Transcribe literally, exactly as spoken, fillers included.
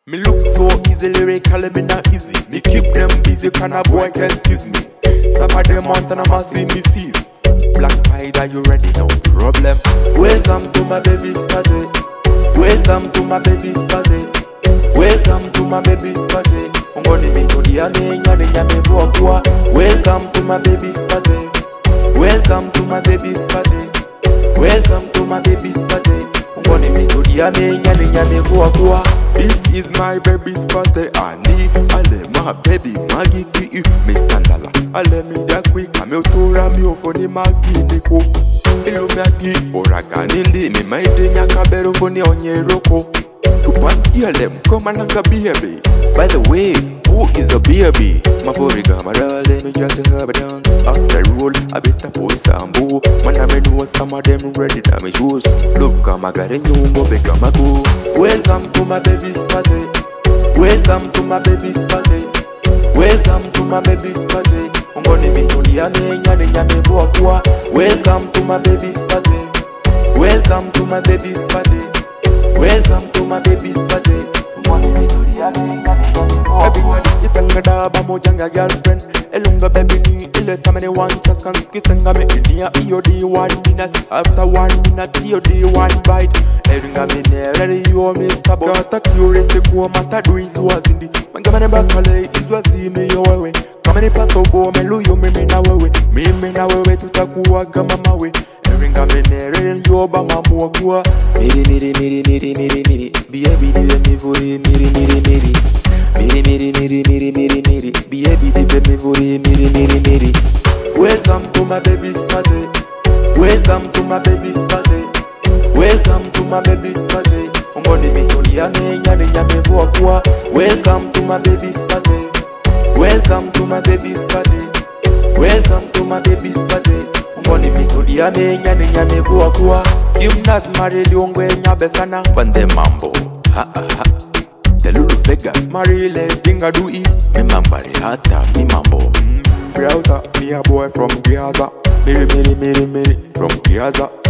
Me look so easy, lyrical, me not easy. Me keep them busy, can a boy can kiss me. Some of them want and I must see me seize. Black Spider, you ready? No problem. Welcome to my baby's party. Welcome to my baby's party. Welcome to my baby's party. I'm gonna be to the ane, yane, yane, boakwa. Welcome to my baby's party. Welcome to my baby's party. Welcome to my baby's party. I'm gonna be to the ane, yane, yane, boakwa. This is my baby's party. I need ale my baby Maggie ki me standala. Ale me da quick, I'm out to ram you for the Maggie Nico. Hello Maggie, oraga nindi me my denya kabero for the onyeroko. To party them, come and like a baby. By the way, who is a baby? My body gamma, let me just have a dance. After roll, a bit of boy sambo. Man, I know some of them ready to me shoes. Love come, I got a new boy, come go. Welcome to my baby's party. Welcome to my baby's party. Welcome to my baby's party. I'm gonna be to the ane, yane, yane, boakwa. Welcome to my baby's party. Welcome to my baby's party. Welcome to my baby's party. Everybody, if I'm gonna have a younger girlfriend, a longer baby, a time any one just can kiss and come in here. E O D one minute after one minute, E O D one bite. Everything I'm in there, ready, you are Mister Bob. Got a curious, go matter, do is was in the Mangamana Bacale, is was in me your way. Come any pass over, me lose you, me me now away. Me me now away to Takua, Gamma way. Everything I'm in there, ready, you are Bama Moagua. Miri, miri, miri, miri, miri, miri. Be a bit of me for miri, miri, miri. Miri, miri, miri, miri, miri, miri. Be a bit of me for miri, miri, miri. Welcome to my baby's party. Welcome to my baby's party. Welcome to my baby's party. I'm gonna be to the ane, yane, yane, boakwa. Welcome to my baby's party. Welcome to my baby's party. Welcome to my baby's party. I'm gonna be to the ane, yane, yane, boakwa. Gymnas marili ongwe nyabesana. Vande mambo, ha ha ha. The Lulu Vegas, Marile, Dinga Dui. Me mambari hata, me mambo. Browser, me a boy from Gaza. Miri, miri, miri, miri, from Gaza.